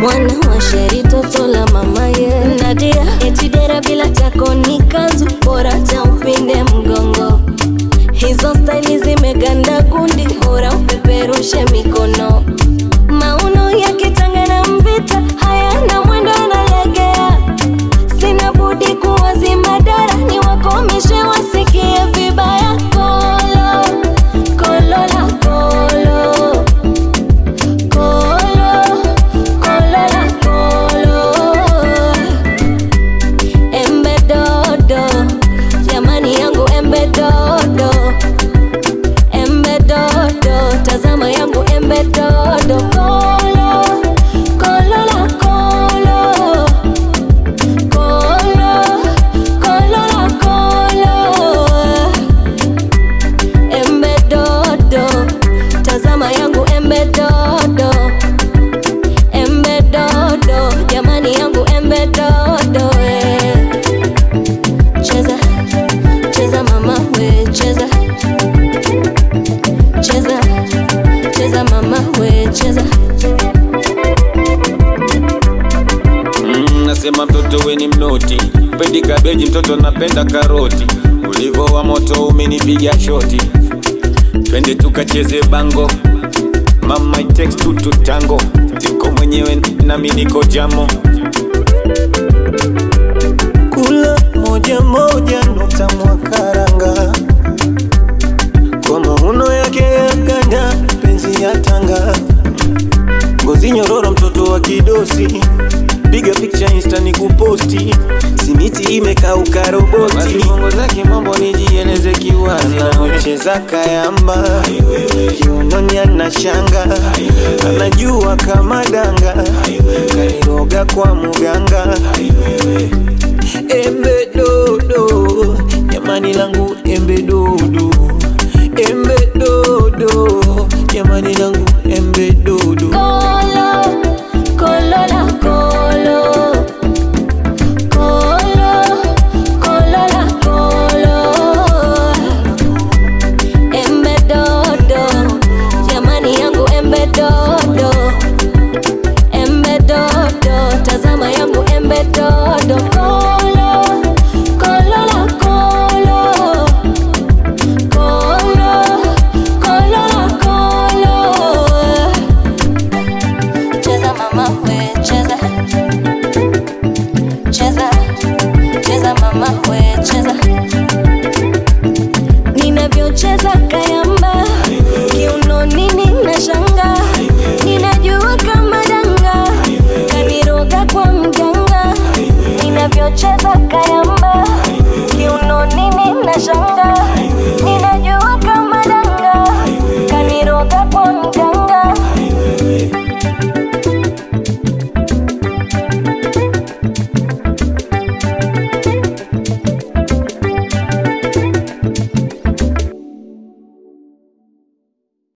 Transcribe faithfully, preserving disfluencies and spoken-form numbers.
mwana wa sheri toto la mama ye Nadia etidera bila tako ni kanzu bora ta upinde mgongo hizo style zimeganda kundi bora upeperushe mikono mauno ya kitanga na mvita hayana mwendo analegea sina budi kuwazima dara ni wakomishe wasikie vibaya kolo kolo la kolo kolo kolo la kolo embe dodo jamani yangu embe dodo embe dodo tazama yangu embe dodo kolo kolo la kolo kolo kolo la kolo embe dodo tazama yangu embe dodo embe dodo jamani yangu embe dodo eh. Cheza cheza mama we cheza cheza cheza mama we cheza mm, nasema mtoto we ni mnoti pendi kabeji mtoto napenda karoti ulivo wa moto umenipiga shoti twende tukacheze bango mama it takes two to tango tiko mwenyewe nami niko jamo kula moja moja nota mwakaranga kwa mahuno yake ya ganda penzi ya tanga ngozi nyororo mtoto wa kidosi piga picture insta ni kuposti simiti imekauka roboti basi mongo zake mambo nijieleze kiwazi anacheza kayamba kiunoni anashanga anajua kama danga kairoga kwa muganga embe dodo jamani langu embe dodo embe dodo jamani langu embe dodo kolo kolo la kolo kolo kolo la kolo embe dodo jamani yangu embe dodo embe dodo tazama yangu embe dodo kolo kolo la kolo kolo kolo la kolo cheza mama we cheza cheza cheza mama we cheza ninavyocheza kayamba kiunoni nina shanga